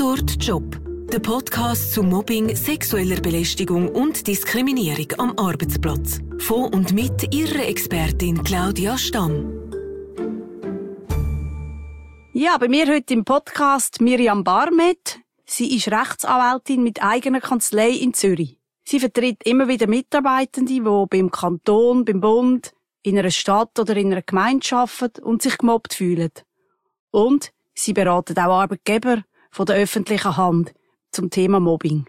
Tatort Job. Der Podcast zu Mobbing, sexueller Belästigung und Diskriminierung am Arbeitsplatz. Von und mit ihrer Expertin Claudia Stamm. Ja, bei mir heute im Podcast Miriam Barmet. Sie ist Rechtsanwältin mit eigener Kanzlei in Zürich. Sie vertritt immer wieder Mitarbeitende, die beim Kanton, beim Bund, in einer Stadt oder in einer Gemeinde arbeiten und sich gemobbt fühlen. Und sie beratet auch Arbeitgeber von der öffentlichen Hand zum Thema Mobbing.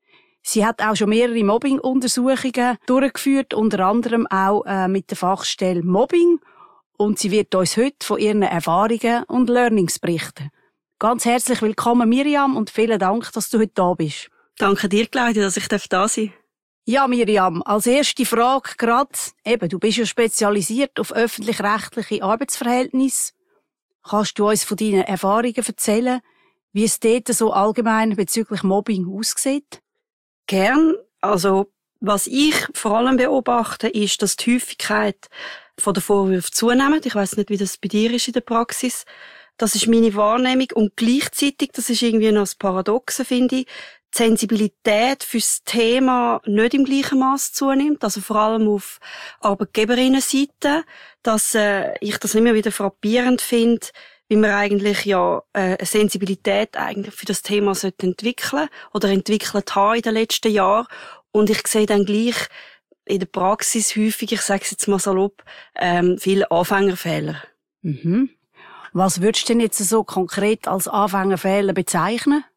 Sie hat auch schon mehrere Mobbing-Untersuchungen durchgeführt, unter anderem auch mit der Fachstelle Mobbing. Und sie wird uns heute von ihren Erfahrungen und Learnings berichten. Ganz herzlich willkommen, Miriam, und vielen Dank, dass du heute da bist. Danke dir, Claudia, dass ich da sein darf. Ja, Miriam, als erste Frage gerade, du bist ja spezialisiert auf öffentlich-rechtliche Arbeitsverhältnisse. Kannst du uns von deinen Erfahrungen erzählen, wie es dort so allgemein bezüglich Mobbing aussieht? Gern. Also, was ich vor allem beobachte, ist, dass die Häufigkeit von den Vorwürfen zunimmt. Ich weiss nicht, wie das bei dir ist in der Praxis. Das ist meine Wahrnehmung. Und gleichzeitig, das ist irgendwie noch das Paradoxe, finde ich, die Sensibilität fürs Thema nicht im gleichen Maß zunimmt. Also vor allem auf Arbeitgeberinnenseite, dass ich das immer wieder frappierend finde, wie man eigentlich ja eine Sensibilität eigentlich für das Thema sollte entwickeln oder entwickelt haben in den letzten Jahren. Und ich sehe dann gleich in der Praxis häufig, ich sage es jetzt mal salopp, viele Anfängerfehler. Mhm. Was würdest du denn jetzt so konkret als Anfängerfehler bezeichnen?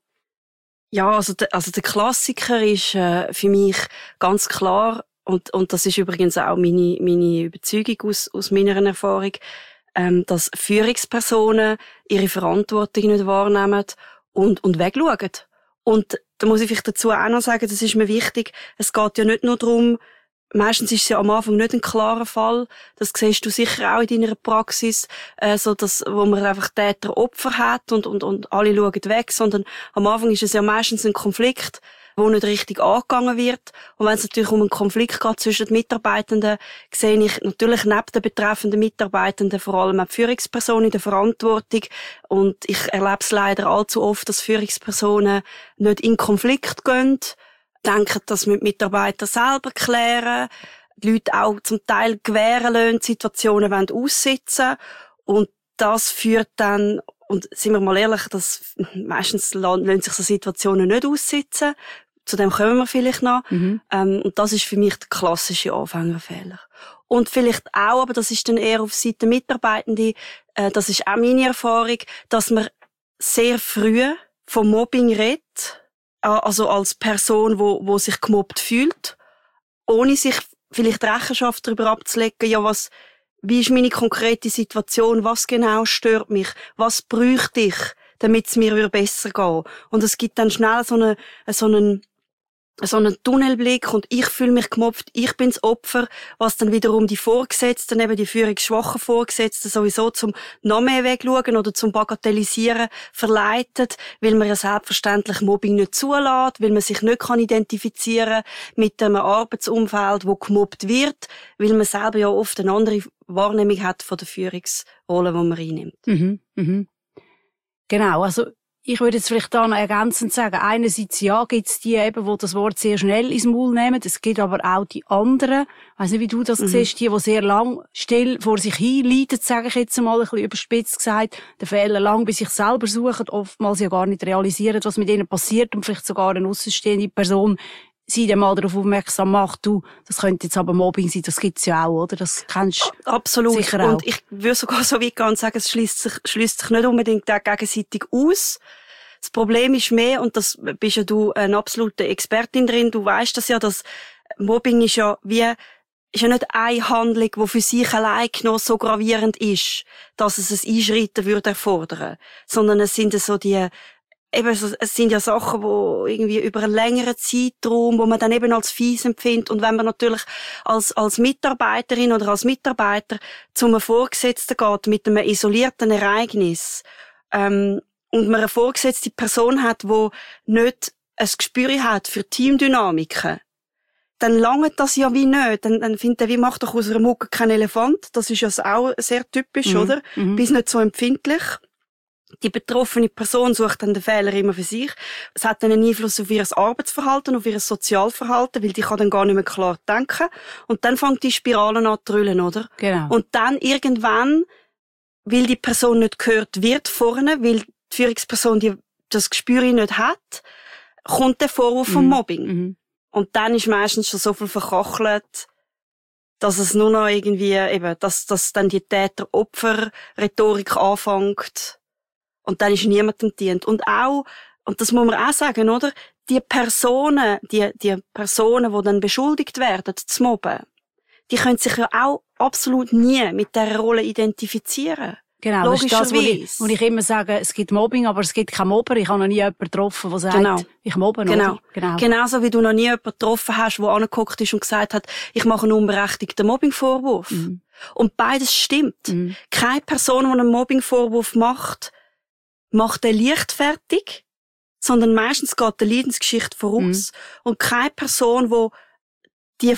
Ja, also der Klassiker ist für mich ganz klar, und das ist übrigens auch meine Überzeugung aus meiner Erfahrung, dass Führungspersonen ihre Verantwortung nicht wahrnehmen und wegschauen. Und da muss ich vielleicht dazu auch noch sagen, das ist mir wichtig, es geht ja nicht nur darum, meistens ist es ja am Anfang nicht ein klarer Fall. Das siehst du sicher auch in deiner Praxis, so dass, wo man einfach Täter-Opfer hat und alle schauen weg, sondern am Anfang ist es ja meistens ein Konflikt, wo nicht richtig angegangen wird. Und wenn es natürlich um einen Konflikt geht zwischen den Mitarbeitenden, sehe ich natürlich neben den betreffenden Mitarbeitenden vor allem auch die Führungsperson in der Verantwortung. Und ich erlebe es leider allzu oft, dass Führungspersonen nicht in Konflikt gehen, denken, dass wir die Mitarbeiter selber klären, die Leute auch zum Teil gewähren lassen, Situationen aussitzen. Und das führt dann, und sind wir mal ehrlich, dass meistens lassen sich so Situationen nicht aussitzen. Zu dem kommen wir vielleicht noch. Mhm. Und das ist für mich der klassische Anfängerfehler. Und vielleicht auch, aber das ist dann eher auf Seite der Mitarbeitenden, das ist auch meine Erfahrung, dass man sehr früh vom Mobbing redet, also als Person, wo sich gemobbt fühlt, ohne sich vielleicht Rechenschaft darüber abzulegen, ja, wie ist meine konkrete Situation, was genau stört mich, was bräuchte ich, damit es mir besser geht. Und es gibt dann schnell so einen Tunnelblick und ich fühle mich gemobbt, ich bin das Opfer, was dann wiederum die Vorgesetzten, eben die führungsschwachen Vorgesetzten sowieso zum noch mehr wegschauen oder zum Bagatellisieren verleitet, weil man ja selbstverständlich Mobbing nicht zulässt, weil man sich nicht kann identifizieren mit einem Arbeitsumfeld, wo gemobbt wird, weil man selber ja oft eine andere Wahrnehmung hat von der Führungsrolle, die man einnimmt. Mhm, mhm. Genau, also ich würde jetzt vielleicht da noch ergänzend sagen, einerseits ja, gibt's die eben, die das Wort sehr schnell ins Maul nehmen. Es gibt aber auch die anderen, ich weiss nicht, wie du das siehst, die sehr lang still vor sich hin leiden, sage ich jetzt mal, ein bisschen überspitzt gesagt, den Fehler lang bei sich selber suchen, oftmals ja gar nicht realisieren, was mit ihnen passiert und vielleicht sogar eine aussenstehende Person sie dann mal darauf aufmerksam macht, du, das könnte jetzt aber Mobbing sein, das gibt's ja auch, oder? Das kennst du absolut sicher auch. Und ich würde sogar so weit gehen und sagen, es schließt sich nicht unbedingt gegenseitig aus. Das Problem ist mehr, und das bist ja du eine absolute Expertin drin, du weißt das ja, dass Mobbing ist ja nicht eine Handlung, die für sich allein genommen so gravierend ist, dass es ein Einschreiten würde erfordern, sondern es sind so es sind ja Sachen, wo irgendwie über einen längeren Zeitraum, wo man dann eben als fies empfindet. Und wenn man natürlich als Mitarbeiterin oder als Mitarbeiter zum Vorgesetzten geht mit einem isolierten Ereignis, und man eine vorgesetzte Person hat, die nicht ein Gespür hat für Teamdynamiken, dann langt das ja wie nicht. Dann findet er, wie macht doch aus einer Mucke kein Elefant? Das ist ja auch sehr typisch, oder? Bis nicht so empfindlich. Die betroffene Person sucht dann den Fehler immer für sich. Es hat dann einen Einfluss auf ihr Arbeitsverhalten, auf ihr Sozialverhalten, weil die kann dann gar nicht mehr klar denken. Und dann fängt die Spirale an zu drüllen, oder? Genau. Und dann irgendwann, weil die Person nicht gehört wird vorne, weil die Führungsperson das Gespür nicht hat, kommt der Vorwurf vom Mobbing. Mhm. Und dann ist meistens schon so viel verkachelt, dass es nur noch irgendwie eben, dass dann die Täter-Opfer-Rhetorik anfängt. Und dann ist niemandem dient. Und auch, und das muss man auch sagen, oder? Die Personen, die dann beschuldigt werden, zu mobben, die können sich ja auch absolut nie mit dieser Rolle identifizieren. Genau, das ist das, wo ich immer sage, es gibt Mobbing, aber es gibt keinen Mobber. Ich habe noch nie jemanden getroffen, der sagt, ich mobbe. Genau. Genau. Genauso wie du noch nie jemanden getroffen hast, der angeguckt ist und gesagt hat, ich mache einen unberechtigten Mobbingvorwurf. Mhm. Und beides stimmt. Mhm. Keine Person, die einen Mobbingvorwurf macht den leichtfertig, sondern meistens geht die Leidensgeschichte voraus. Und keine Person, die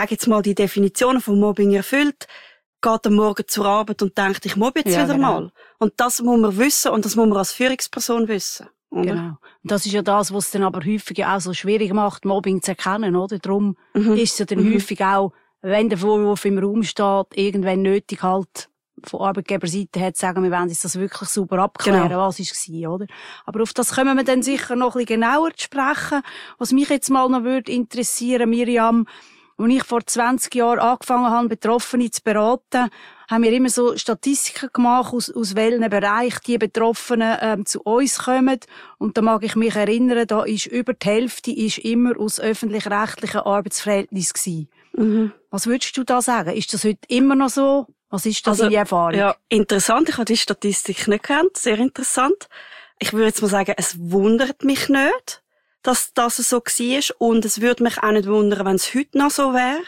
Definition von Mobbing erfüllt, geht am Morgen zur Arbeit und denkt, ich mobbe jetzt wieder mal. Und das muss man wissen und das muss man als Führungsperson wissen. Oder? Genau. Und das ist ja das, was es dann aber häufig auch so schwierig macht, Mobbing zu erkennen, oder? Darum ist es ja dann häufig auch, wenn der Vorwurf im Raum steht, irgendwann nötig halt, von Arbeitgeberseite her zu sagen, wir wollen uns das wirklich super abklären, was war, oder? Aber auf das kommen wir dann sicher noch ein bisschen genauer zu sprechen. Was mich jetzt mal noch würde interessieren, Miriam, als ich vor 20 Jahren angefangen habe, Betroffene zu beraten, haben wir immer so Statistiken gemacht, aus welchen Bereich die Betroffenen zu uns kommen. Und da mag ich mich erinnern, da ist über die Hälfte ist immer aus öffentlich-rechtlichen Arbeitsverhältnissen gewesen. Mhm. Was würdest du da sagen? Ist das heute immer noch so? Was ist das deine Erfahrung? Ja, interessant. Ich habe die Statistik nicht gekannt. Sehr interessant. Ich würde jetzt mal sagen, es wundert mich nicht, dass das so war. Und es würde mich auch nicht wundern, wenn es heute noch so wäre.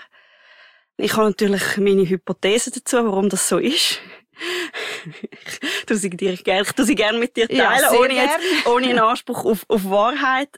Ich habe natürlich meine Hypothese dazu, warum das so ist. Ich tue sie gerne mit dir teilen, ja, ohne einen Anspruch auf Wahrheit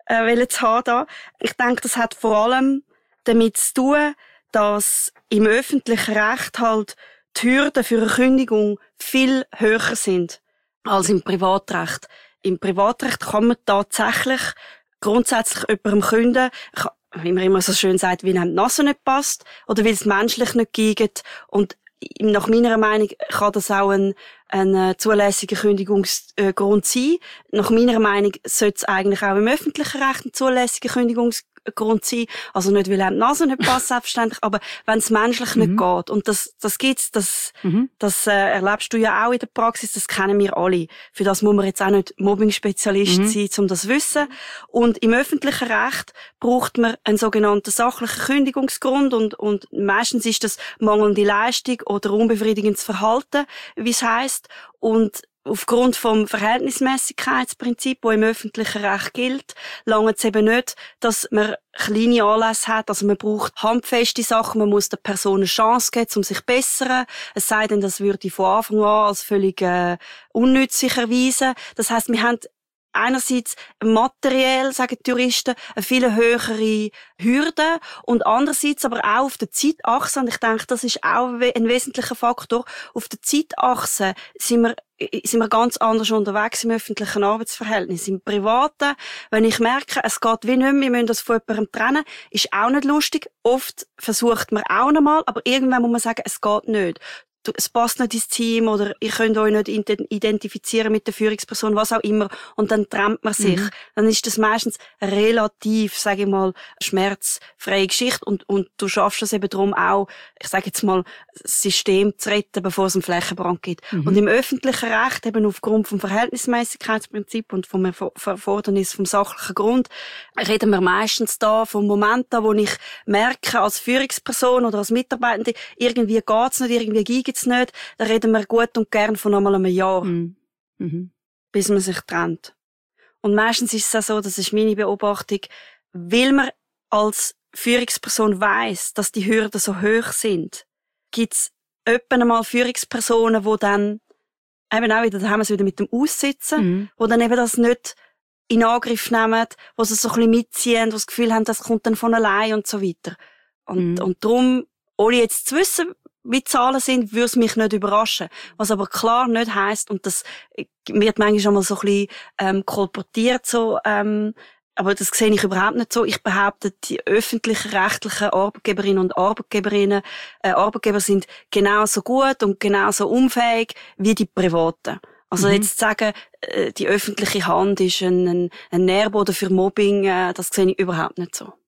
zu haben. Da. Ich denke, das hat vor allem damit zu tun, dass im öffentlichen Recht halt die Hürden für eine Kündigung viel höher sind als im Privatrecht. Im Privatrecht kann man tatsächlich grundsätzlich jemandem kündigen, wie man immer so schön sagt, weil einem die Nase nicht passt oder weil es menschlich nicht geht. Und nach meiner Meinung kann das auch ein zulässiger Kündigungsgrund sein. Nach meiner Meinung sollte es eigentlich auch im öffentlichen Recht ein zulässiger Kündigungsgrund sein. Also nicht, weil einem die Nase nicht passt, selbstverständlich, aber wenn es menschlich nicht geht. Und das gibt's, das erlebst du ja auch in der Praxis, das kennen wir alle. Für das muss man jetzt auch nicht Mobbing-Spezialist sein, um das zu wissen. Und im öffentlichen Recht braucht man einen sogenannten sachlichen Kündigungsgrund und meistens ist das mangelnde Leistung oder unbefriedigendes Verhalten, wie es heisst. Und aufgrund vom Verhältnismäßigkeitsprinzip, das im öffentlichen Recht gilt, lange es eben nicht, dass man kleine Anlässe hat. Also man braucht handfeste Sachen, man muss der Person eine Chance geben, um sich zu bessern. Es sei denn, das würde von Anfang an als völlig unnützlich erweisen. Das heisst, wir haben einerseits materiell, sagen die Juristen, eine viel höhere Hürde und andererseits aber auch auf der Zeitachse, und ich denke, das ist auch ein wesentlicher Faktor, auf der Zeitachse sind wir ganz anders unterwegs im öffentlichen Arbeitsverhältnis. Im Privaten, wenn ich merke, es geht wie nicht mehr, wir müssen das von jemandem trennen, ist auch nicht lustig. Oft versucht man auch noch mal, aber irgendwann muss man sagen, es geht nicht. Es passt nicht ins Team oder ihr könnt euch nicht identifizieren mit der Führungsperson, was auch immer. Und dann trennt man sich. Dann ist das meistens relativ, sage ich mal, schmerzfreie Geschichte. Und du schaffst es eben darum auch, ich sage jetzt mal, das System zu retten, bevor es einen Flächenbrand gibt. Und im öffentlichen Recht, eben aufgrund vom Verhältnismäßigkeitsprinzip und vom Erfordernis vom sachlichen Grund, reden wir meistens da vom Moment an, wo ich merke, als Führungsperson oder als Mitarbeitende, irgendwie geht's nicht, irgendwie gibt's nicht, da reden wir gut und gern von einmal einem Jahr, bis man sich trennt. Und meistens ist es auch so, das ist meine Beobachtung, weil man als Führungsperson weiss, dass die Hürden so hoch sind, gibt's etwa einmal Führungspersonen, die dann eben auch wieder, da haben wir es wieder mit dem Aussitzen, die dann eben das nicht in Angriff nehmen, wo sie so ein bisschen mitziehen, wo sie das Gefühl haben, das kommt dann von allein und so weiter. Und darum, ohne jetzt zu wissen, wie Zahlen sind, würde es mich nicht überraschen. Was aber klar nicht heisst, und das wird manchmal schon mal so ein bisschen kolportiert, so, aber das sehe ich überhaupt nicht so. Ich behaupte, die öffentlichen, rechtlichen Arbeitgeberinnen und Arbeitgeber sind genauso gut und genauso unfähig wie die privaten. Also jetzt zu sagen, die öffentliche Hand ist ein Nährboden für Mobbing, das sehe ich überhaupt nicht so.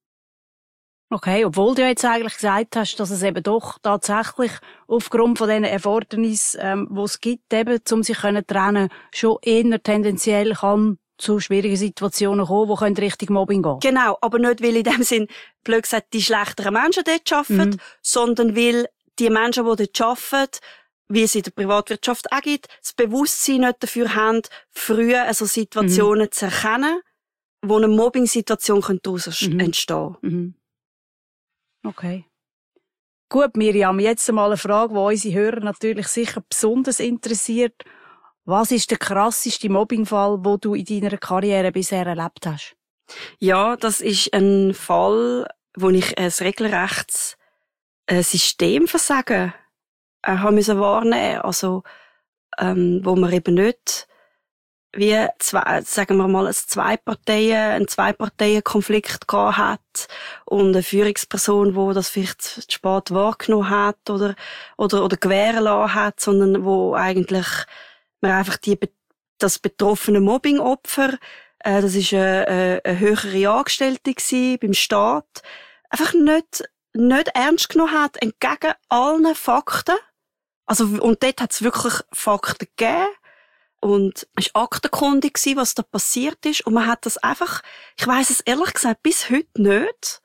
Okay, obwohl du jetzt eigentlich gesagt hast, dass es eben doch tatsächlich aufgrund von diesen Erfordernissen, die es gibt, eben, um sich trennen können, schon eher tendenziell kann zu schwierigen Situationen kommen, die Richtung Mobbing gehen. Genau, aber nicht, weil in dem Sinn, blöd gesagt, die schlechteren Menschen dort arbeiten, sondern weil die Menschen, die dort arbeiten, wie es in der Privatwirtschaft auch gibt, das Bewusstsein nicht dafür haben, früh also Situationen zu erkennen, wo eine Mobbing-Situation daraus entstehen könnte. Okay. Gut, Miriam, jetzt einmal eine Frage, die unsere Hörer natürlich sicher besonders interessiert. Was ist der krasseste Mobbingfall, den du in deiner Karriere bisher erlebt hast? Ja, das ist ein Fall, wo ich ein regelrechtes Systemversagen haben müssen wahrnehmen. Also, wo man eben nicht wie sagen wir mal, einen Zwei-Parteien-Konflikt gehabt hat und eine Führungsperson, wo das vielleicht zu spät wahrgenommen hat oder gewähren lassen hat, sondern wo eigentlich man einfach das betroffene Mobbing-Opfer, das ist eine höhere Angestellte gewesen beim Staat, einfach nicht ernst genommen hat, entgegen allen Fakten. Also, und dort hat es wirklich Fakten gegeben. Und es war aktenkundig, was da passiert ist. Und man hat das einfach, ich weiss es ehrlich gesagt bis heute nicht.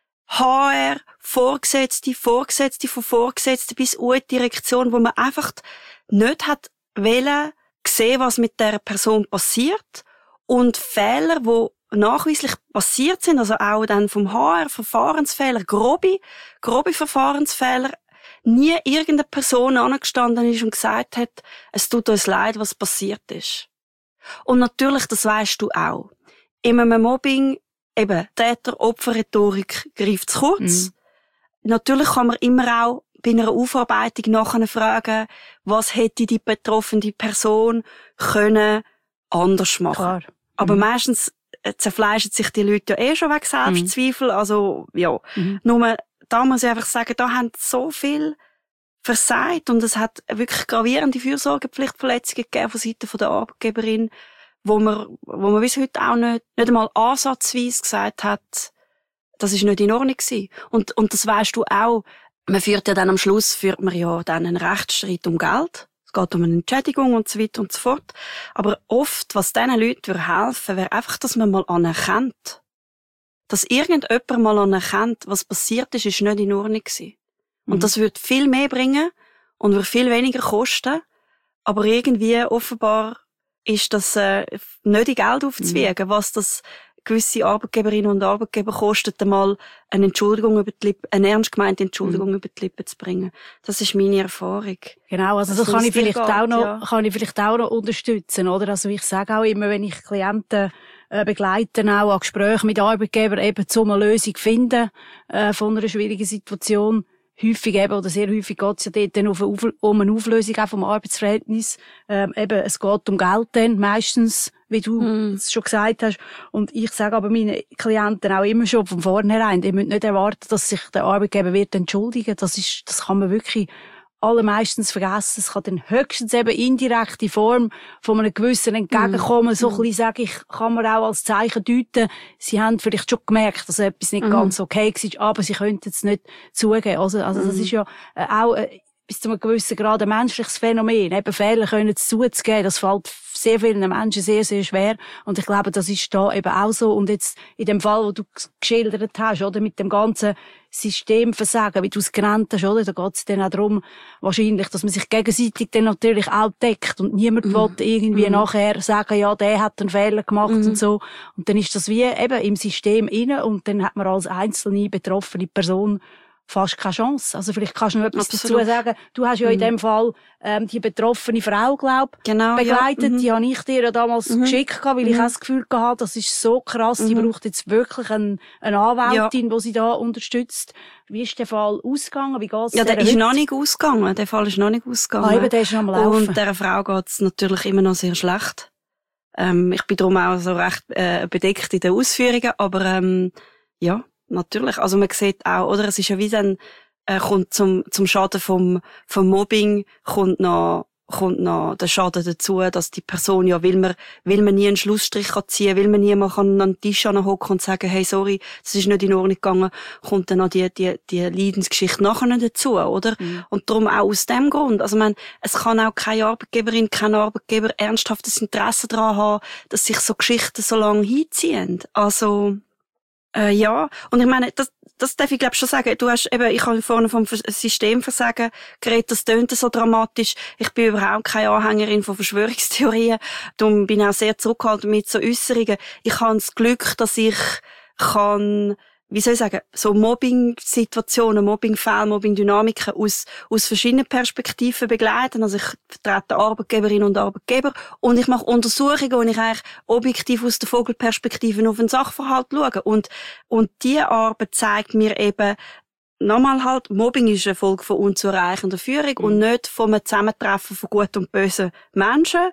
HR, Vorgesetzte von Vorgesetzten bis U-Direktion, wo man einfach nicht hat wollen sehen, was mit dieser Person passiert. Und Fehler, die nachweislich passiert sind, also auch dann vom HR, Verfahrensfehler, grobe Verfahrensfehler, nie irgendeine Person angestanden ist und gesagt hat, es tut uns leid, was passiert ist. Und natürlich, das weisst du auch. In einem Mobbing, eben, Täter-Opfer-Rhetorik greift zu kurz. Natürlich kann man immer auch bei einer Aufarbeitung nachher fragen, was hätte die betroffene Person können anders machen. Klar. Aber meistens zerfleischen sich die Leute ja schon wegen Selbstzweifel. Also, ja. Nur, da muss ich einfach sagen, da haben so viel versagt und es hat wirklich gravierende Fürsorgepflichtverletzungen gegeben von Seiten der Arbeitgeberin, wo man bis heute auch nicht einmal ansatzweise gesagt hat, das ist nicht in Ordnung gewesen. Und das weisst du auch. Man führt ja dann am Schluss dann einen Rechtsstreit um Geld. Es geht um eine Entschädigung und so weiter und so fort. Aber oft, was diesen Leuten helfen würde, wäre einfach, dass man mal anerkennt. Dass irgendjemand mal anerkennt, was passiert ist nicht in Ordnung gewesen. Und das würde viel mehr bringen und würde viel weniger kosten. Aber irgendwie, offenbar, ist das nicht in Geld aufzuwiegen, was das gewisse Arbeitgeberinnen und Arbeitgeber kostet, einmal eine ernst gemeinte Entschuldigung über die Lippen zu bringen. Das ist meine Erfahrung. Genau, also das kann ich vielleicht auch noch unterstützen, oder? Also ich sage auch immer, wenn ich Klienten begleite, auch an Gesprächen mit Arbeitgebern, eben um eine Lösung finden von einer schwierigen Situation. Häufig eben, oder sehr häufig geht es ja dort dann um eine Auflösung auch vom Arbeitsverhältnis. Eben, es geht um Geld dann, meistens, wie du es schon gesagt hast. Und ich sage aber meinen Klienten auch immer schon von vornherein, die müssen nicht erwarten, dass sich der Arbeitgeber wird entschuldigen. Das kann man wirklich allermeistens vergessen. Es kann dann höchstens eben indirekt in Form von einem gewissen Entgegenkommen, so ein bisschen, sage ich, kann man auch als Zeichen deuten. Sie haben vielleicht schon gemerkt, dass etwas nicht ganz okay war, aber sie könnten es nicht zugeben. Also das ist ja auch bis zu einem gewissen Grad ein menschliches Phänomen. Eben Fehler können zuzugeben, das fällt sehr vielen Menschen sehr, sehr schwer. Und ich glaube, das ist da eben auch so. Und jetzt in dem Fall, wo du geschildert hast, oder, mit dem ganzen Systemversagen, wie du es genannt hast, oder, da geht es dann auch darum, wahrscheinlich, dass man sich gegenseitig dann natürlich auch deckt und niemand will irgendwie nachher sagen, ja, der hat einen Fehler gemacht und so. Und dann ist das wie eben im System inne und dann hat man als einzelne betroffene Person fast keine Chance. Also vielleicht kannst du noch etwas Absolut. dazu sagen. Du hast ja in dem Fall die betroffene Frau, Genau, begleitet. ja. Die habe ich dir ja damals geschickt, weil ich auch das Gefühl hatte, das ist so krass, die braucht jetzt wirklich eine Anwältin, die sie da unterstützt. Wie ist der Fall ausgegangen? Wie geht's Ja, der ist heute? noch nicht ausgegangen. Der Fall ist noch nicht ausgegangen. Eben, der ist noch am Laufen. Und dieser Frau geht's natürlich immer noch sehr schlecht. Ich bin darum auch so recht bedeckt in den Ausführungen, aber ja, natürlich. Also man sieht auch, oder, es ist ja wie dann kommt zum Schaden vom Mobbing kommt noch der Schaden dazu, dass die Person ja, will man nie einen Schlussstrich ziehen, will man nie mal an den Tisch hocken und sagen, hey, sorry, das ist nicht in Ordnung gegangen, kommt dann noch die Leidensgeschichte nachher dazu, oder? Und darum auch aus dem Grund. Also, es kann auch keine Arbeitgeberin, kein Arbeitgeber ernsthaftes Interesse daran haben, dass sich so Geschichten so lange hinziehen. Also, ja. Und ich meine, das darf ich glaube schon sagen. Du hast eben, ich habe vorhin vom Systemversagen geredet, das tönt so dramatisch. Ich bin überhaupt keine Anhängerin von Verschwörungstheorien. Darum bin ich auch sehr zurückhaltend mit so Äußerungen. Ich habe das Glück, dass ich kann, wie soll ich sagen, so Mobbing-Situationen, Mobbing-Fälle, Mobbing-Dynamiken aus verschiedenen Perspektiven begleiten. Also ich vertrete Arbeitgeberinnen und Arbeitgeber und ich mache Untersuchungen, wo ich eigentlich objektiv aus der Vogelperspektive auf den Sachverhalt schaue. Und diese Arbeit zeigt mir eben, nochmal halt, Mobbing ist eine Folge von unzureichender Führung und nicht von einem Zusammentreffen von guten und bösen Menschen.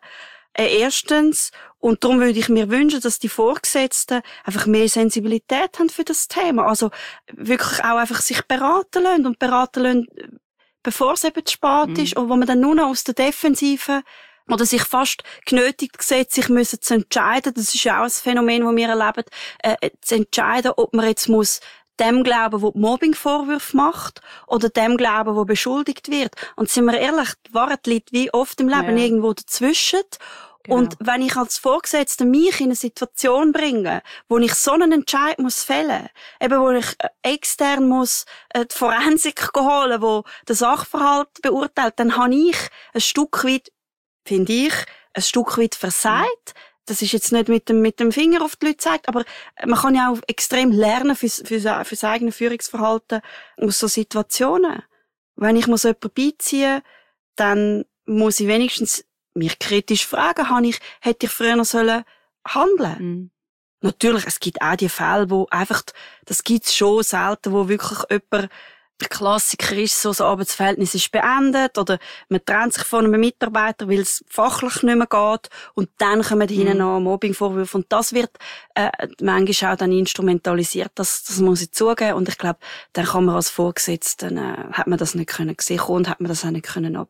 Erstens. Und darum würde ich mir wünschen, dass die Vorgesetzten einfach mehr Sensibilität haben für das Thema. Also wirklich auch einfach sich beraten lassen, bevor es eben zu spät ist. Und wo man dann nur noch aus der Defensive oder sich fast genötigt sieht, sich müssen zu entscheiden. Das ist ja auch ein Phänomen, das wir erleben, zu entscheiden, ob man jetzt muss dem glauben, der Mobbing-Vorwürfe macht, oder dem glauben, der beschuldigt wird. Und sind wir ehrlich, die Wahrheit liegt wie oft im Leben irgendwo dazwischen. Genau. Und wenn ich als Vorgesetzte mich in eine Situation bringe, wo ich so einen Entscheid muss fällen, eben wo ich extern muss die Forensik holen, wo den Sachverhalt beurteilt, dann habe ich ein Stück weit, finde ich, ein Stück weit versagt. Das ist jetzt nicht mit dem Finger auf die Leute gezeigt, aber man kann ja auch extrem lernen fürs eigene Führungsverhalten aus so Situationen. Wenn ich jemanden beiziehen, dann muss ich wenigstens mich kritisch fragen, hätte ich früher noch handeln. Natürlich, es gibt auch die Fälle, wo einfach, das gibt's schon selten, wo wirklich jemand, der Klassiker ist, so ein Arbeitsverhältnis ist beendet, oder man trennt sich von einem Mitarbeiter, weil es fachlich nicht mehr geht, und dann kommen hinten noch Mobbingvorwürfe, und das wird, manchmal auch dann instrumentalisiert, das muss ich zugeben, und ich glaube, dann kann man als Vorgesetzten, hat man das nicht können sehen und hat man das auch nicht können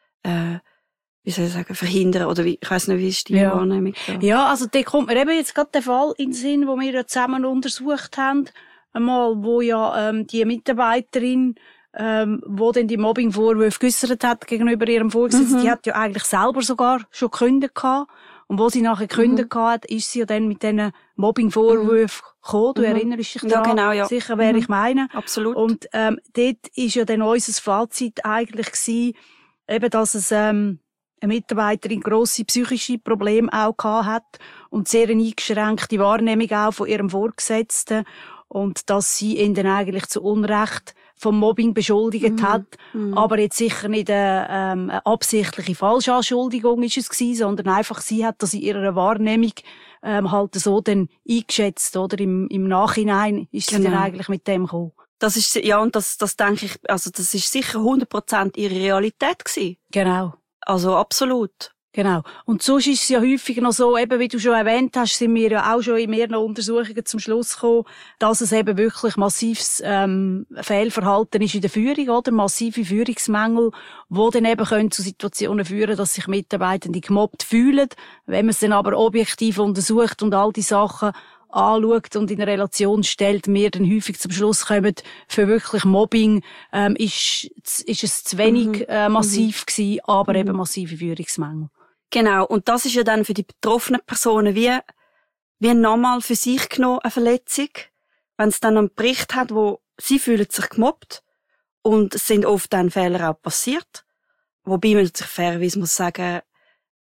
wie soll ich sagen, verhindern, oder ich weiss nicht, wie ist die Wahrnehmung da? Ja, also da kommt mir eben jetzt gerade der Fall in den Sinn, wo wir ja zusammen untersucht haben, einmal, wo ja die Mitarbeiterin, wo dann die Mobbing-Vorwürfe geäussert hat gegenüber ihrem Vorgesetzten, die hat ja eigentlich selber sogar schon gekündigt gehabt. Und wo sie nachher gekündigt hat, ist sie ja dann mit diesen Mobbing-Vorwürfen gekommen. Du erinnerst dich daran? Ja, genau, sicher, wer ich meine. Absolut. Und dort ist ja dann unser Fazit eigentlich gewesen, eben, dass es eine Mitarbeiterin grosse psychische Probleme auch gehabt hat und sehr eine eingeschränkte Wahrnehmung auch von ihrem Vorgesetzten, und dass sie ihn dann eigentlich zu Unrecht vom Mobbing beschuldigt hat, aber jetzt sicher nicht eine absichtliche Falschanschuldigung ist es gewesen, sondern einfach sie hat das in ihrer Wahrnehmung halt so dann eingeschätzt, oder im Nachhinein ist sie dann eigentlich mit dem gekommen. Das ist, ja, und das denke ich, also das ist sicher 100% ihre Realität gewesen. Genau. Also absolut. Genau. Und sonst ist es ja häufig noch so, eben wie du schon erwähnt hast, sind wir ja auch schon in mehreren Untersuchungen zum Schluss gekommen, dass es eben wirklich massives Fehlverhalten ist in der Führung, oder? Massive Führungsmängel, die dann eben können zu Situationen führen, dass sich Mitarbeitende gemobbt fühlen. Wenn man es dann aber objektiv untersucht und all die Sachen anschaut und in Relation stellt, wir dann häufig zum Schluss kommen, für wirklich Mobbing ist es zu wenig massiv gewesen, aber eben massive Führungsmängel. Genau, und das ist ja dann für die betroffenen Personen wie nochmal für sich genommen eine Verletzung, wenn es dann einen Bericht hat, wo sie fühlen sich gemobbt, und es sind oft dann Fehler auch passiert, wobei man sich fairerweise muss sagen,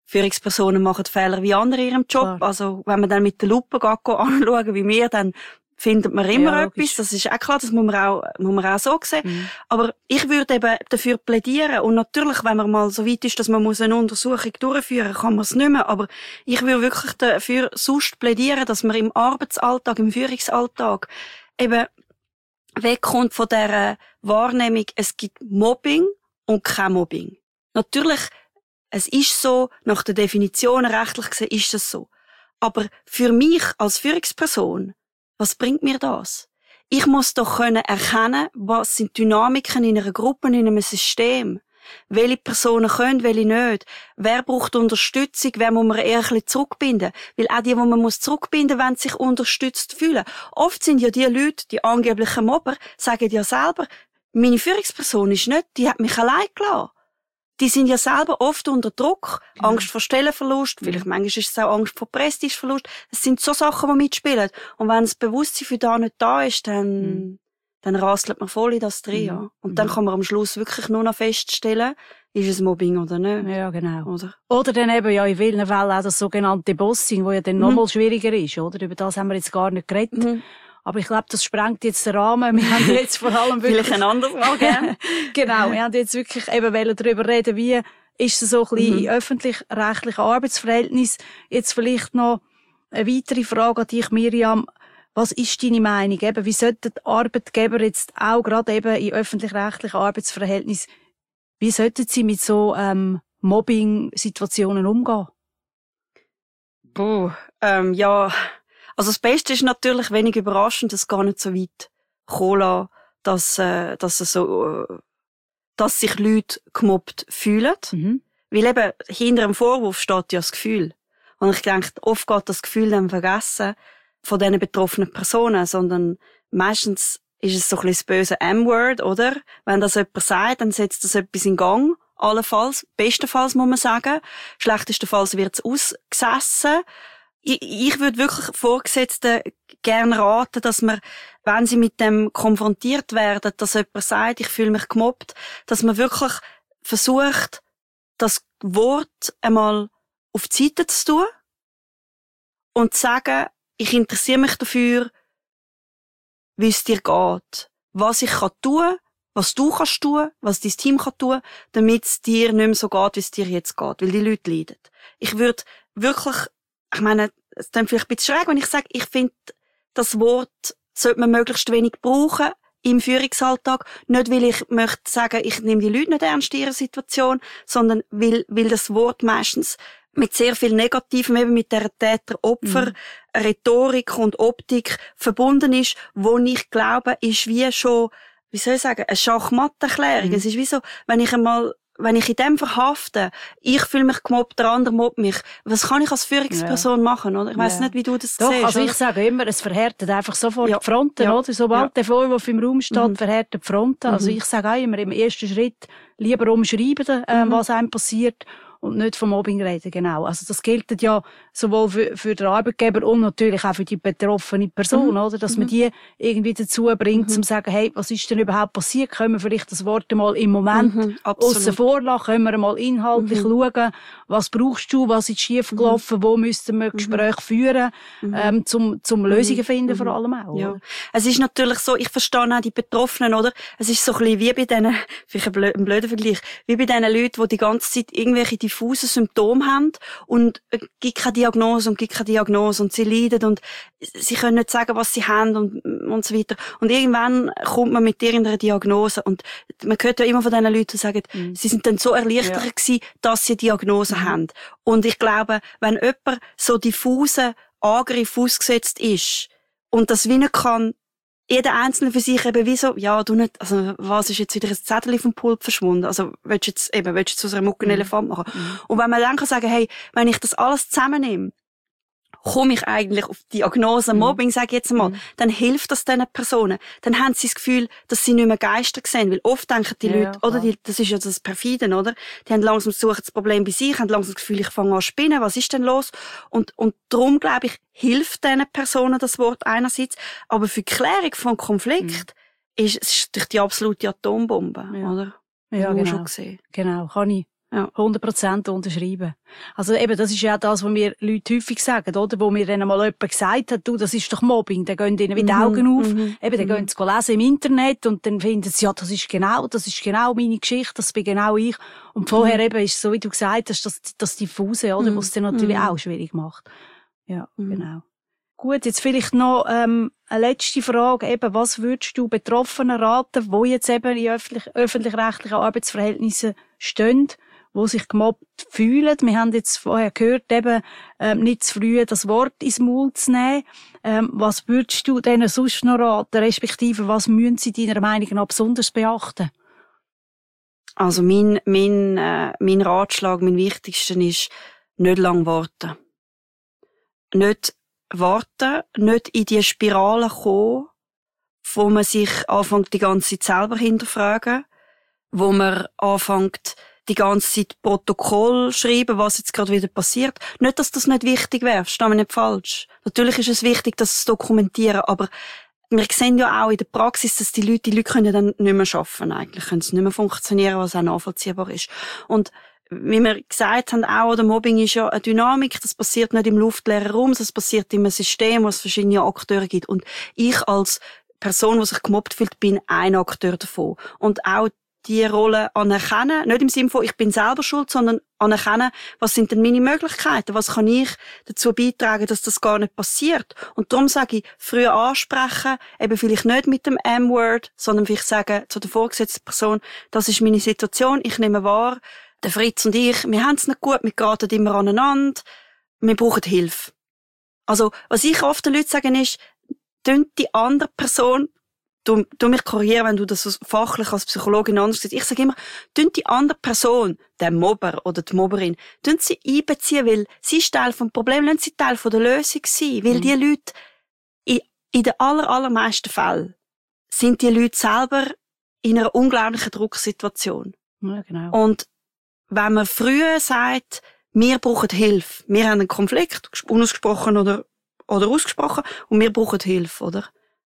Führungspersonen machen Fehler wie andere in ihrem Job. Klar. Also, wenn man dann mit der Lupe anschauen, wie wir, dann findet man immer etwas. Das ist auch klar, das muss man auch so sehen. Aber ich würde eben dafür plädieren. Und natürlich, wenn man mal so weit ist, dass man eine Untersuchung durchführen muss, kann man es nicht mehr. Aber ich würde wirklich dafür sonst plädieren, dass man im Arbeitsalltag, im Führungsalltag eben wegkommt von dieser Wahrnehmung, es gibt Mobbing und kein Mobbing. Natürlich, es ist so, nach der Definition rechtlich gesehen ist es so. Aber für mich als Führungsperson, was bringt mir das? Ich muss doch erkennen, was sind Dynamiken in einer Gruppe, in einem System. Welche Personen können, welche nicht. Wer braucht Unterstützung, wer muss man eher ein bisschen zurückbinden. Weil auch die man muss zurückbinden, wollen sich unterstützt fühlen. Oft sind ja die Leute, die angeblichen Mobber, sagen ja selber, meine Führungsperson ist nicht, die hat mich allein gelassen. Die sind ja selber oft unter Druck. Angst vor Stellenverlust, vielleicht manchmal ist es auch Angst vor Prestigeverlust. Es sind so Sachen, die mitspielen. Und wenn das Bewusstsein für das nicht da ist, dann rasselt man voll in das drin. Ja. Und dann kann man am Schluss wirklich nur noch feststellen, ist es Mobbing oder nicht. Ja, genau. Oder dann eben ja in vielen Fällen auch das sogenannte Bossing, wo ja dann nochmal schwieriger ist, oder? Über das haben wir jetzt gar nicht geredet. Aber ich glaube, das sprengt jetzt den Rahmen. Wir haben jetzt vor allem wirklich... Vielleicht ein anderes Mal, gell? Genau. Wir haben jetzt wirklich eben darüber reden, wie ist es so ein bisschen in öffentlich-rechtlichen Arbeitsverhältnissen. Jetzt vielleicht noch eine weitere Frage an dich, Miriam. Was ist deine Meinung? Eben, wie sollten Arbeitgeber jetzt auch gerade eben in öffentlich-rechtlichen Arbeitsverhältnissen, wie sollten sie mit so Mobbing-Situationen umgehen? Ja... Also das Beste ist natürlich wenig überraschend, dass es gar nicht so weit kommen lässt, dass sich Leute gemobbt fühlen. Weil eben hinter dem Vorwurf steht ja das Gefühl. Und ich denke, oft geht das Gefühl dann vergessen von diesen betroffenen Personen, sondern meistens ist es so ein bisschen das böse M-Word, oder? Wenn das jemand sagt, dann setzt das etwas in Gang. Allenfalls, bestenfalls muss man sagen. Schlechtestenfalls wird es ausgesessen. Ich würde wirklich Vorgesetzten gerne raten, dass man, wenn sie mit dem konfrontiert werden, dass jemand sagt, ich fühle mich gemobbt, dass man wirklich versucht, das Wort einmal auf die Seite zu tun und zu sagen, ich interessiere mich dafür, wie es dir geht, was ich tun kann, was du kannst tun, was dein Team kann tun, damit es dir nicht mehr so geht, wie es dir jetzt geht, weil die Leute leiden. Ich würde wirklich, ich meine, es ist dann vielleicht ein bisschen schräg, wenn ich sage, ich finde, das Wort sollte man möglichst wenig brauchen im Führungsalltag. Nicht, weil ich möchte sagen, ich nehme die Leute nicht ernst in ihrer Situation, sondern weil das Wort meistens mit sehr viel Negativem, eben mit der Täter-Opfer-Rhetorik und Optik verbunden ist, wo ich glaube, ist wie schon, wie soll ich sagen, eine Schachmatterklärung. Es ist wie so, wenn ich in dem verhafte, ich fühle mich gemobbt, der andere mobbt mich, was kann ich als Führungsperson machen, oder? Ich weiss nicht, wie du das siehst. Doch, also ich sage immer, es verhärtet einfach sofort die Fronten, oder? Sobald der Vorwurf im Raum steht, verhärtet die Fronten. Also ich sage auch immer, im ersten Schritt lieber umschreiben, was einem passiert, und nicht vom Mobbing reden, genau. Also das gilt ja sowohl für den Arbeitgeber und natürlich auch für die betroffene Person, oder? Dass man die irgendwie dazu bringt, zu sagen, hey, was ist denn überhaupt passiert? Können wir vielleicht das Wort mal im Moment aussen vor lassen? Können wir mal inhaltlich schauen, was brauchst du, was ist schiefgelaufen, wo müssten wir Gespräche führen, zum Lösungen finden vor allem auch. Ja. Es ist natürlich so, ich verstehe auch die Betroffenen, oder? Es ist so ein bisschen wie bei denen, vielleicht ein blöder Vergleich, wie bei diesen Leuten, die die ganze Zeit irgendwelche diffuse Symptome haben und gibt keine Diagnose und sie leiden und sie können nicht sagen, was sie haben und so weiter. Und irgendwann kommt man mit irgendeiner Diagnose und man hört ja immer von diesen Leuten, die sagen, sie sind dann so erleichtert gewesen, dass sie eine Diagnose haben. Und ich glaube, wenn jemand so diffusen Angriff ausgesetzt ist und das wie nicht kann, jeder Einzelne für sich eben wie so, ja, du nicht, also, was ist jetzt wieder ein Zettel vom Pult verschwunden? Also, willst du jetzt aus einer Mucke einen Elefant machen? Und wenn man dann kann sagen, hey, wenn ich das alles zusammennehme, komme ich eigentlich auf die Diagnose Mobbing, sage ich jetzt mal, dann hilft das diesen Personen. Dann haben sie das Gefühl, dass sie nicht mehr Geister sehen, weil oft denken die Leute, oder das ist ja das Perfiden, oder? Die haben langsam suchen das Problem bei sich, haben langsam das Gefühl, ich fange an zu spinnen, was ist denn los? Und darum, glaube ich, hilft diesen Personen das Wort einerseits, aber für die Klärung von ist es durch die absolute Atombombe, oder? Ja, genau. Schon gesehen. Genau, kann ich Ja. 100% unterschreiben. Also eben, das ist ja das, was mir Leute häufig sagen, oder? Wo mir dann mal jemand gesagt hat, du, das ist doch Mobbing, dann gehen ihnen wie die Augen auf. Eben, dann gehen sie lesen im Internet und dann finden sie, ja, das ist genau meine Geschichte, das bin genau ich. Und vorher eben ist so, wie du gesagt hast, das Diffuse, oder? Was es dann natürlich auch schwierig macht. Ja, genau. Gut, jetzt vielleicht noch eine letzte Frage. Eben, was würdest du Betroffenen raten, die jetzt eben in öffentlich-rechtlichen Arbeitsverhältnissen stehen, die sich gemobbt fühlen? Wir haben jetzt vorher gehört, eben nicht zu früh das Wort ins Maul zu nehmen. Was würdest du denen sonst noch raten, respektive was müssen sie deiner Meinung nach besonders beachten? Also mein Ratschlag, mein wichtigster ist, nicht lang warten. Nicht warten, nicht in die Spirale kommen, wo man sich anfängt, die ganze Zeit selber hinterfragen, wo man anfängt, die ganze Zeit Protokoll schreiben, was jetzt gerade wieder passiert. Nicht, dass das nicht wichtig wäre, verstehe mich nicht falsch. Natürlich ist es wichtig, dass es dokumentieren, aber wir sehen ja auch in der Praxis, dass die Leute können dann nicht mehr arbeiten eigentlich, können sie nicht mehr funktionieren, was auch nachvollziehbar ist. Und wie wir gesagt haben, auch, oder Mobbing ist ja eine Dynamik, das passiert nicht im luftleeren Raum, das passiert in einem System, wo es verschiedene Akteure gibt. Und ich als Person, die sich gemobbt fühlt, bin ein Akteur davon. Und auch die Rolle anerkennen, nicht im Sinne von, ich bin selber schuld, sondern anerkennen, was sind denn meine Möglichkeiten, was kann ich dazu beitragen, dass das gar nicht passiert. Und darum sage ich, früh ansprechen, eben vielleicht nicht mit dem M-Word, sondern vielleicht sagen zu der vorgesetzten Person, das ist meine Situation, ich nehme wahr, der Fritz und ich, wir haben es nicht gut, wir geraten immer aneinander, wir brauchen Hilfe. Also, was ich oft den Leuten sage, ist, die andere Person, du mich korrigieren, wenn du das fachlich als Psychologin anders siehst, ich sage immer, die andere Person, der Mobber oder die Mobberin, sie einbeziehen, weil sie ist Teil vom Problem, lassen sie Teil von der Lösung sein, weil die Leute, in den allermeisten Fällen, sind die Leute selber in einer unglaublichen Drucksituation. Ja, genau. Und wenn man früher sagt, wir brauchen Hilfe, wir haben einen Konflikt, unausgesprochen oder ausgesprochen, und wir brauchen Hilfe, oder?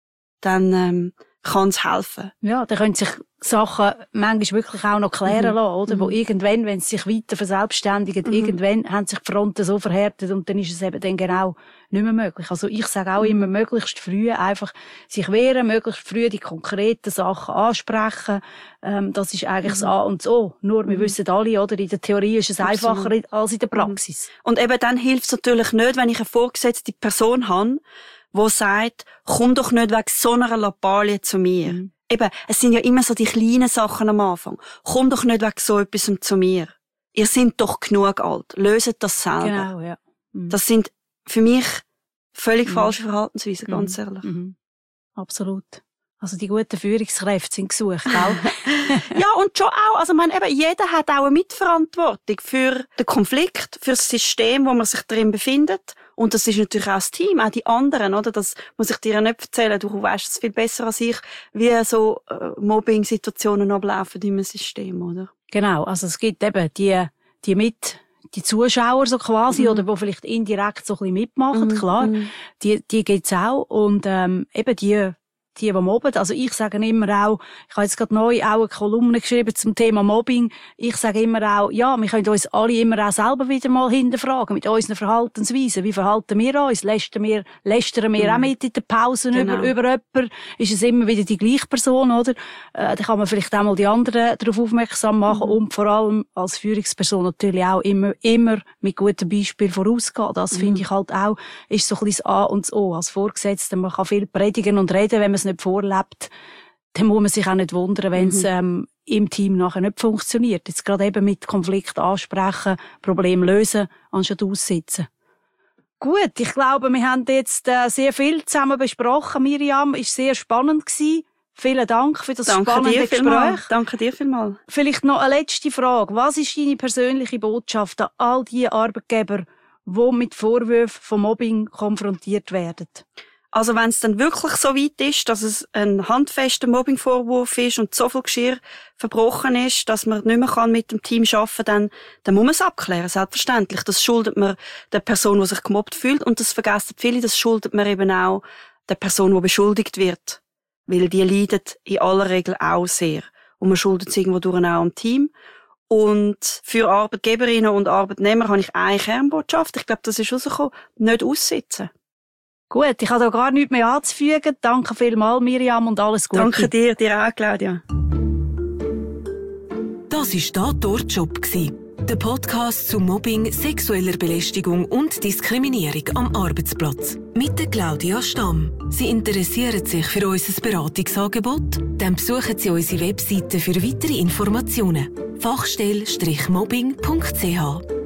Dann kann es helfen. Ja, dann können sich Sachen manchmal wirklich auch noch klären lassen, oder? Wo irgendwann, wenn sie sich weiter verselbstständigen, irgendwann haben sich die Fronten so verhärtet und dann ist es eben dann genau nicht mehr möglich. Also ich sage auch immer, möglichst früh einfach sich wehren, möglichst früh die konkreten Sachen ansprechen. Das ist eigentlich das A und das O. Nur, wir wissen alle, oder? In der Theorie ist es einfacher als in der Praxis. Und eben dann hilft es natürlich nicht, wenn ich eine vorgesetzte Person habe, die sagt, komm doch nicht wegen so einer Lappalie zu mir. Eben, es sind ja immer so die kleinen Sachen am Anfang. Komm doch nicht wegen so etwas zu mir. Ihr seid doch genug alt. Löset das selber. Genau, ja. Das sind für mich völlig falsche Verhaltensweisen, ganz ehrlich. Absolut. Also die guten Führungskräfte sind gesucht, auch. Ja, und schon auch. Also, jeder hat auch eine Mitverantwortung für den Konflikt, für das System, wo man sich drin befindet. Und das ist natürlich auch das Team, auch die anderen, oder? Das muss ich dir ja nicht erzählen. Du weißt es viel besser als ich, wie so Mobbing-Situationen ablaufen in einem System, oder? Genau. Also es gibt eben die Zuschauer so quasi, oder wo vielleicht indirekt so ein bisschen mitmachen, klar. Die gibt's auch. Und eben die mobben. Also ich sage immer auch, ich habe jetzt gerade neu auch eine Kolumne geschrieben zum Thema Mobbing. Ich sage immer auch, ja, wir können uns alle immer auch selber wieder mal hinterfragen mit unseren Verhaltensweisen. Wie verhalten wir uns? Lästern wir auch mit in den Pausen über jemanden? Ist es immer wieder die gleiche Person, oder? Da kann man vielleicht auch mal die anderen darauf aufmerksam machen und vor allem als Führungsperson natürlich auch immer mit gutem Beispiel vorausgehen. Das finde ich halt auch, ist so ein bisschen das A und das O. Als Vorgesetzter, man kann viel predigen und reden, wenn man es nicht vorlebt, dann muss man sich auch nicht wundern, wenn es im Team nachher nicht funktioniert. Jetzt gerade eben mit Konflikt ansprechen, Problem lösen, anstatt aussitzen. Gut, ich glaube, wir haben jetzt sehr viel zusammen besprochen. Miriam, ist sehr spannend gewesen. Vielen Dank für das spannende Gespräch. Danke dir vielmals. Vielleicht noch eine letzte Frage. Was ist deine persönliche Botschaft an all die Arbeitgeber, die mit Vorwürfen von Mobbing konfrontiert werden? Also wenn es dann wirklich so weit ist, dass es ein handfester Mobbingvorwurf ist und so viel Geschirr verbrochen ist, dass man nicht mehr mit dem Team arbeiten kann, dann muss man es abklären, selbstverständlich. Das schuldet man der Person, die sich gemobbt fühlt, und das vergessen viele, das schuldet man eben auch der Person, die beschuldigt wird. Weil die leidet in aller Regel auch sehr. Und man schuldet es irgendwo durch auch am Team. Und für Arbeitgeberinnen und Arbeitnehmer habe ich eine Kernbotschaft. Ich glaube, das ist rausgekommen. Nicht aussitzen. Gut, ich habe da gar nichts mehr anzufügen. Danke vielmals, Miriam, und alles Gute. Danke dir auch, Claudia. Das war «Tatort Job», der Podcast zu Mobbing, sexueller Belästigung und Diskriminierung am Arbeitsplatz. Mit der Claudia Stamm. Sie interessieren sich für unser Beratungsangebot? Dann besuchen Sie unsere Webseite für weitere Informationen. fachstelle-mobbing.ch